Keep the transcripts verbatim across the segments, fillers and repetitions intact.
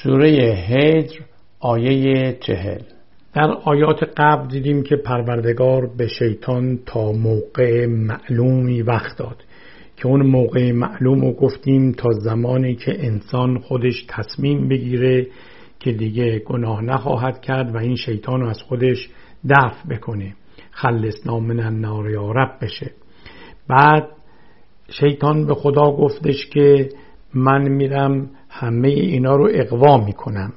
سوره هجر آیه چهل. در آیات قبل دیدیم که پروردگار به شیطان تا موقع معلومی وقت داد که اون موقع معلوم رو گفتیم تا زمانی که انسان خودش تصمیم بگیره که دیگه گناه نخواهد کرد و این شیطان رو از خودش دفع بکنه، خلصنا من النار یا رب بشه. بعد شیطان به خدا گفتش که من میرم همه اینا رو اغوا میکنم.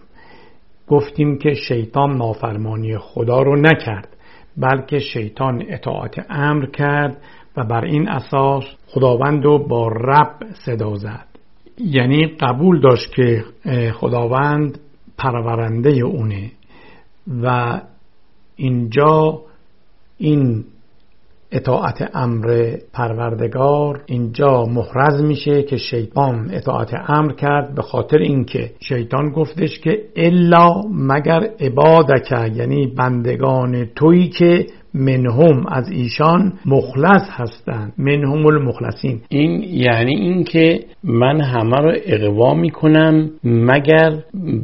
گفتیم که شیطان نافرمانی خدا رو نکرد، بلکه شیطان اطاعت امر کرد و بر این اساس خداوند رو با رب صدا زد. یعنی قبول داشت که خداوند پرورنده اونه و اینجا این اطاعت امر پروردگار اینجا محرز میشه که شیطان اطاعت امر کرد، به خاطر اینکه شیطان گفتش که الا مگر عبادک، یعنی بندگان تویی که منهم از ایشان مخلص هستند، منهم المخلصین. این یعنی این که من همه رو اغوا میکنم مگر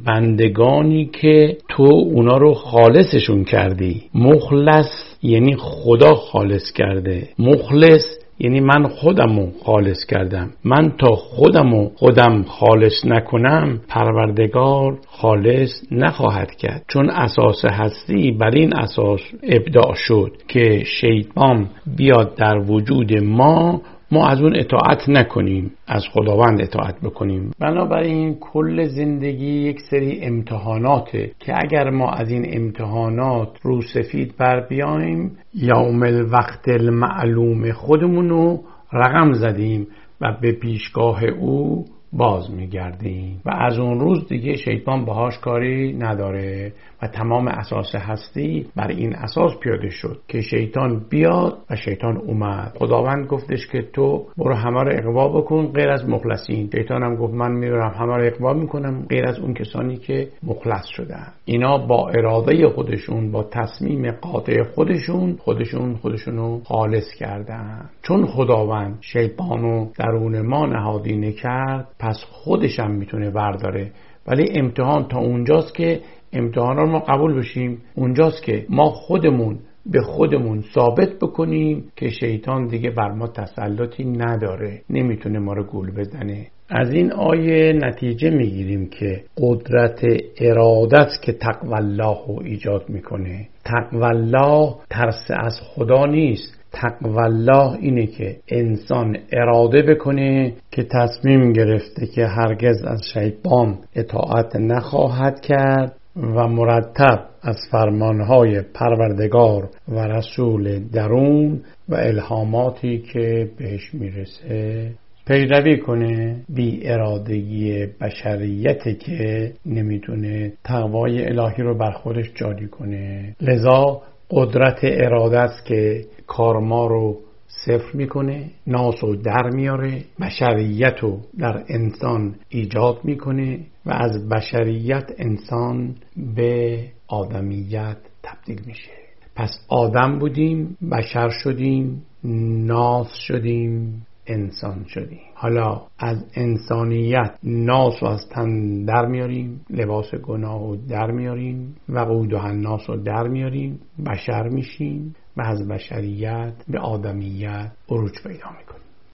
بندگانی که تو اونا رو خالصشون کردی. مخلص یعنی خدا خالص کرده، مخلص یعنی من خودمو خالص کردم. من تا خودمو خودم خالص نکنم پروردگار خالص نخواهد کرد، چون اساس هستی بر این اساس ابداع شد که شیطان بیاد در وجود ما، ما از اون اطاعت نکنیم، از خداوند اطاعت بکنیم. بنابراین کل زندگی یک سری امتحاناته که اگر ما از این امتحانات رو سفید بر بیایم، یوم الوقت المعلوم خودمونو رقم زدیم و به پیشگاه او باز میگردیم و از اون روز دیگه شیطان باهاش کاری نداره و تمام اساس هستی بر این اساس پیاده شد که شیطان بیاد و شیطان اومد. خداوند گفتش که تو برو همه رو اغوا بکن غیر از مخلصین. شیطان هم گفت من میرم همه رو اغوا میکنم غیر از اون کسانی که مخلص شدن. اینا با اراده خودشون، با تصمیم قاطع خودشون خودشون خودشونو خالص کردن. چون خداوند شیطانو درون ما نهادینه کرد، پس خودش هم میتونه برداره. ولی امتحان تا اونجاست که امتحان رو ما قبول بشیم، اونجاست که ما خودمون به خودمون ثابت بکنیم که شیطان دیگه بر ما تسلطی نداره، نمیتونه ما رو گول بزنه. از این آیه نتیجه میگیریم که قدرت ارادت که تقوی الله رو ایجاد میکنه. تقوی الله ترس از خدا نیست، تقوی الله اینه که انسان اراده بکنه که تصمیم گرفته که هرگز از شیطان اطاعت نخواهد کرد و مرتب از فرمانهای پروردگار و رسول درون و الهاماتی که بهش میرسه پیروی کنه. بی ارادگی بشریته که نمیتونه تقوای الهی رو بر خودش جاری کنه. لذا قدرت اراده است که کار ما رو صفر میکنه، ناس رو در میاره، بشریت رو در انسان ایجاد میکنه و از بشریت انسان به آدمیت تبدیل میشه. پس آدم بودیم، بشر شدیم، ناس شدیم، انسان شدیم. حالا از انسانیت ناس رو از تن در میاریم، لباس گناه رو در میاریم، وقود و الناس رو در میاریم، بشر میشیم و از بشریت به آدمیت عروج پیدا میکنیم.